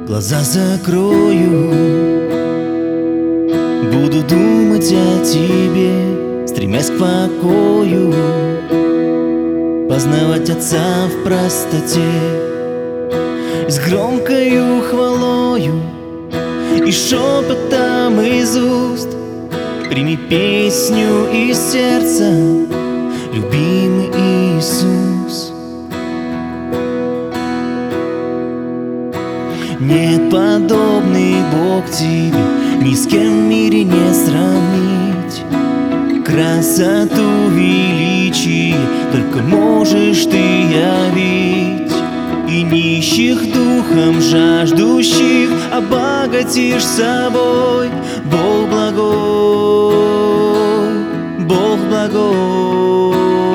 Глаза закрою, буду думать о тебе, стремясь к покою, познавать Отца в простоте. С громкою хвалою и шепотом из уст прими песню из сердца, любимый Иисус. Нет подобный Бог тебе, ни с кем в мире не сравнить. Красоту, величие только можешь ты явить, и нищих духом жаждущих обогатишь собой. Бог благой, Бог благой.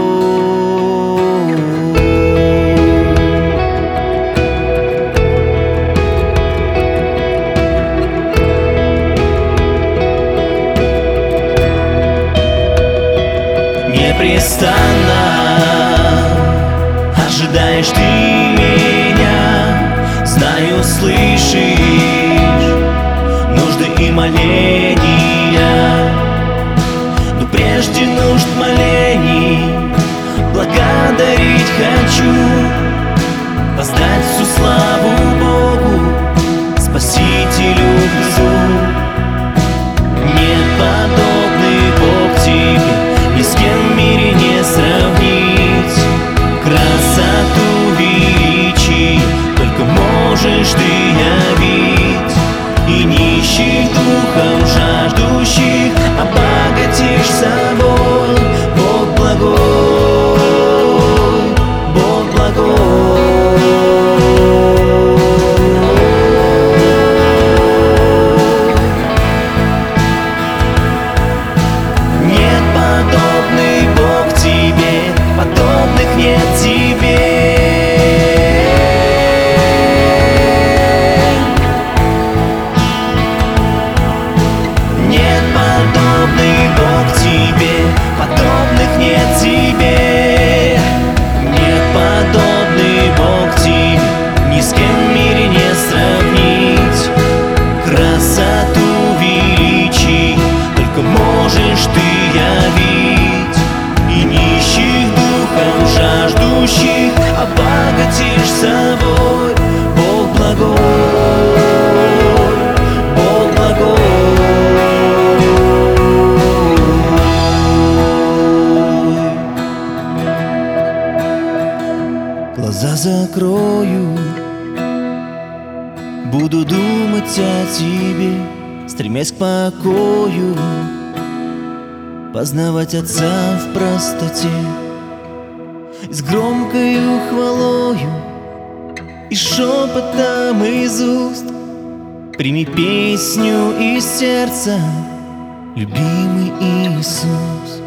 Непрестанно ожидаешь ты меня, знаю, слышишь нужды и моления, но прежде нужд молений благодарить хочу, воздать всю славу Богу, Спасителю Христу. Нет подобный Бог тебе, ни с кем в мире не сравнить. Красоту, величие только можешь ты явить, и нищих духом жаждущих обогатишь собой. Бог благой, Бог благой. Нет подобный Бог тебе, подобных нет тебе. Нет подобный Бог тебе, подобных нет тебе. Нет подобный Бог тебе, ни с кем в мире не сравнить. Красоту, величие только можешь ты явить, и нищих духом жаждущих обогатишь собой. Бог благой, Бог благой. Глаза закрою, буду думать о тебе, стремясь к покою, познавать Отца в простоте. С громкою хвалою и шепотом из уст прими песню из сердца, любимый Иисус.